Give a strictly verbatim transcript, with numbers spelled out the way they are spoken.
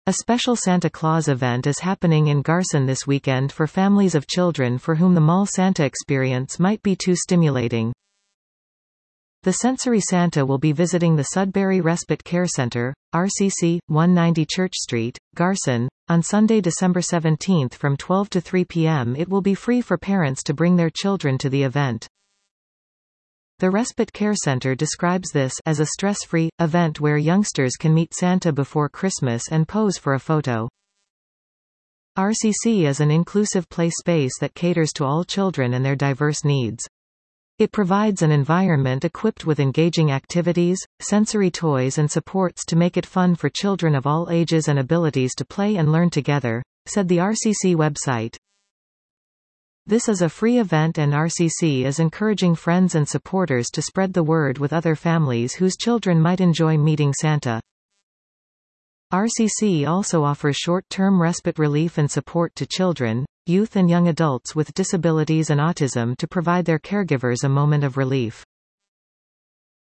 A special Santa Claus event is happening in Garson this weekend for families of children for whom the mall Santa experience might be too stimulating. The Sensory Santa will be visiting the Sudbury Respite Care Center, R C C, one ninety Church Street, Garson, on Sunday, December seventeenth from twelve to three p m It will be free for parents to bring their children to the event. The Respite Care Center describes this as a stress-free event where youngsters can meet Santa before Christmas and pose for a photo. R C C is an inclusive play space that caters to all children and their diverse needs. It provides an environment equipped with engaging activities, sensory toys and supports to make it fun for children of all ages and abilities to play and learn together, said the R C C website. This is a free event and R C C is encouraging friends and supporters to spread the word with other families whose children might enjoy meeting Santa. R C C also offers short-term respite relief and support to children, youth and young adults with disabilities and autism to provide their caregivers a moment of relief.